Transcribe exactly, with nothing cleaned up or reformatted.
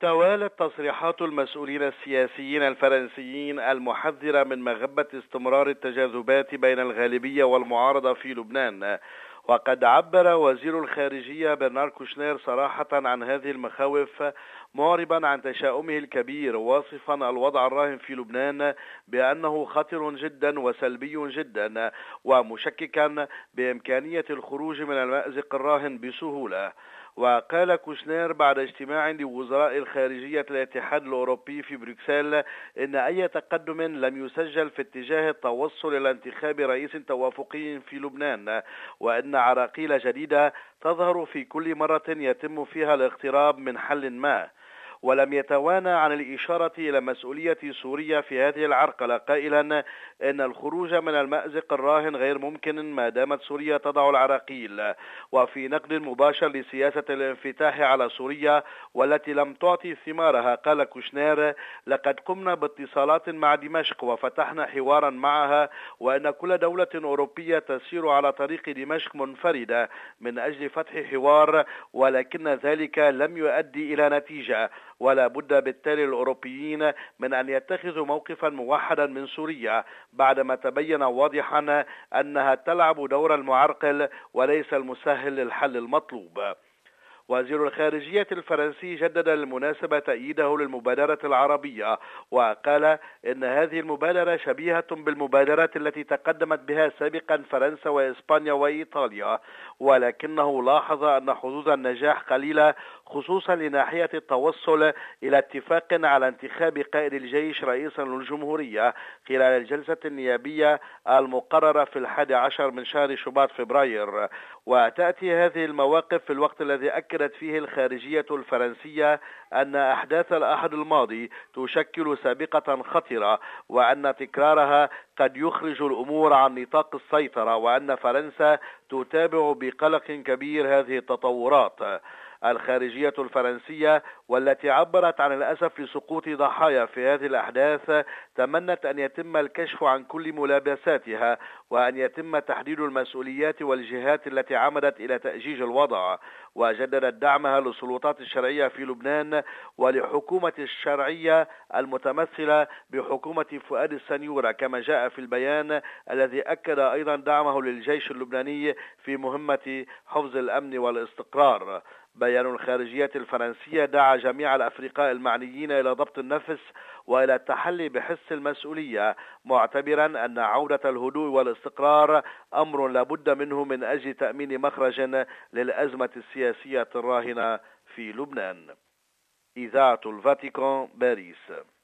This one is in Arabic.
توالت تصريحات المسؤولين السياسيين الفرنسيين المحذرة من مغبة استمرار التجاذبات بين الغالبية والمعارضة في لبنان. وقد عبر وزير الخارجية برنار كوشنير صراحة عن هذه المخاوف، معربا عن تشاؤمه الكبير، واصفا الوضع الراهن في لبنان بأنه خطر جدا وسلبي جدا، ومشككا بإمكانية الخروج من المأزق الراهن بسهولة. وقال كوشنير بعد اجتماع لوزراء الخارجية الاتحاد الأوروبي في بروكسل إن أي تقدم لم يسجل في اتجاه التوصل إلى انتخاب رئيس توافقي في لبنان، وإن عراقيل جديدة تظهر في كل مرة يتم فيها الاقتراب من حل ما. ولم يتوانى عن الإشارة إلى مسؤولية سوريا في هذه العرقلة، قائلا إن الخروج من المأزق الراهن غير ممكن ما دامت سوريا تضع العراقيل. وفي نقد مباشر لسياسة الانفتاح على سوريا والتي لم تعطي ثمارها، قال كوشنير: لقد قمنا باتصالات مع دمشق وفتحنا حوارا معها، وأن كل دولة أوروبية تسير على طريق دمشق منفردة من أجل فتح حوار، ولكن ذلك لم يؤدي إلى نتيجة. ولا بد بالتالي الأوروبيين من أن يتخذوا موقفا موحدا من سوريا، بعدما تبين واضحا أنها تلعب دور المعرقل وليس المسهل للحل المطلوب. وزير الخارجية الفرنسي جدد المناسبة تأييده للمبادرة العربية، وقال إن هذه المبادرة شبيهة بالمبادرات التي تقدمت بها سابقا فرنسا وإسبانيا وإيطاليا، ولكنه لاحظ أن حظوظ النجاح قليلة، خصوصا لناحية التوصل إلى اتفاق على انتخاب قائد الجيش رئيسا للجمهورية خلال الجلسة النيابية المقررة في الحادي عشر من شهر شباط فبراير. وتأتي هذه المواقف في الوقت الذي أكدت فيه الخارجية الفرنسية أن أحداث الأحد الماضي تشكل سابقة خطرة، وأن تكرارها قد يخرج الأمور عن نطاق السيطرة، وأن فرنسا تتابع بقلق كبير هذه التطورات. الخارجية الفرنسية والتي عبرت عن الأسف لسقوط ضحايا في هذه الأحداث تمنت أن يتم الكشف عن كل ملابساتها، وأن يتم تحديد المسؤوليات والجهات التي عمدت إلى تأجيج الوضع. وجددت دعمها للسلطات الشرعية في لبنان ولحكومة الشرعية المتمثلة بحكومة فؤاد السنيورة، كما جاء في البيان الذي أكد أيضا دعمه للجيش اللبناني في مهمة حفظ الأمن والاستقرار. بيان الخارجية الفرنسية دعا جميع الأفرقاء المعنيين إلى ضبط النفس وإلى التحلي بحس المسؤولية، معتبرا أن عودة الهدوء والاستقرار أمر لابد منه من أجل تأمين مخرج للأزمة السياسية الراهنة في لبنان. إذاعة الفاتيكان، باريس.